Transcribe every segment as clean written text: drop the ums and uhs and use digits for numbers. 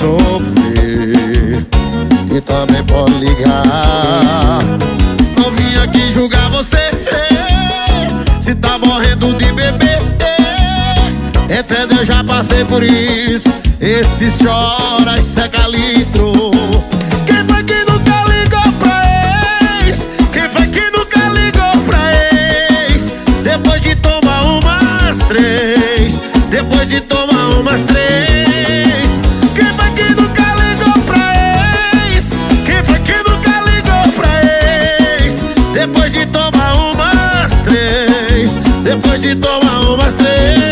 sofrer e também pode ligar. Não vim aqui julgar você, se tá morrendo de bebê. Entendeu? Já passei por isso. Esse chora e seca litro. Quem foi que nunca ligou pra ex? Quem foi que nunca ligou pra ex? Depois de tomar umas três, depois de tomar umas três. Quem foi que nunca ligou pra ex? Quem foi que nunca ligou pra ex? Depois de tomar umas três, depois de tomar umas três.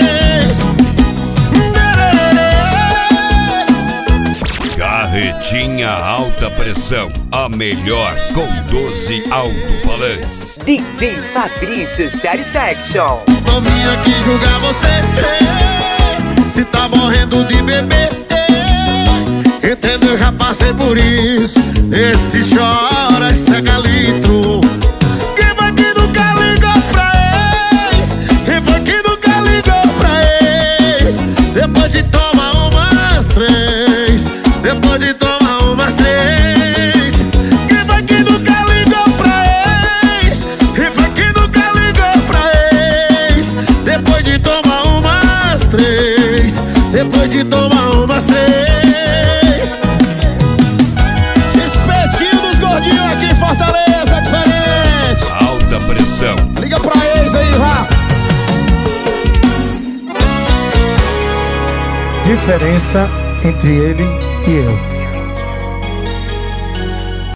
Carretinha alta pressão, a melhor com 12 alto-falantes. DJ Fabrício Satisfaction. Não vim aqui julgar você, se tá morrendo de bebê. Entendeu? Já passei por isso. Esse chora e seca litro. Quem foi que nunca ligou pra ex? Quem foi que nunca ligou pra ex? Depois de tomar umas três, depois de tomar umas três. Quem foi que nunca ligou pra ex? Quem foi que nunca ligou pra ex? Depois de tomar umas três, depois de tomar umas três. Espetinho dos gordinhos aqui em Fortaleza, é diferente. Alta pressão. Liga pra ex aí, vá. Diferença entre ele e eu.